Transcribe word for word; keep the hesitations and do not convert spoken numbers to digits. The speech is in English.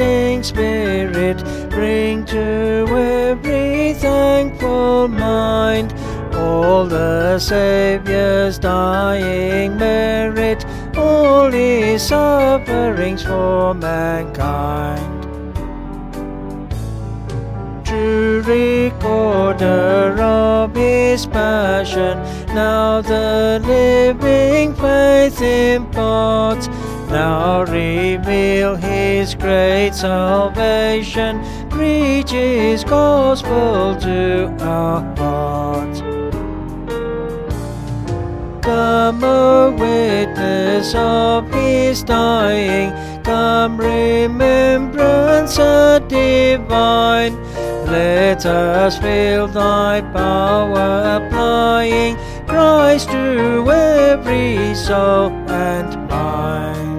blessing, Spirit, bring to every thankful mind all the Saviour's dying merit, all His sufferings for mankind. True recorder of His passion, now the living faith imparts, now reveal His great salvation, preach His gospel to our hearts. Come, O witness of His dying, come, remembrance divine, let us feel Thy power applying Christ to every soul and mind.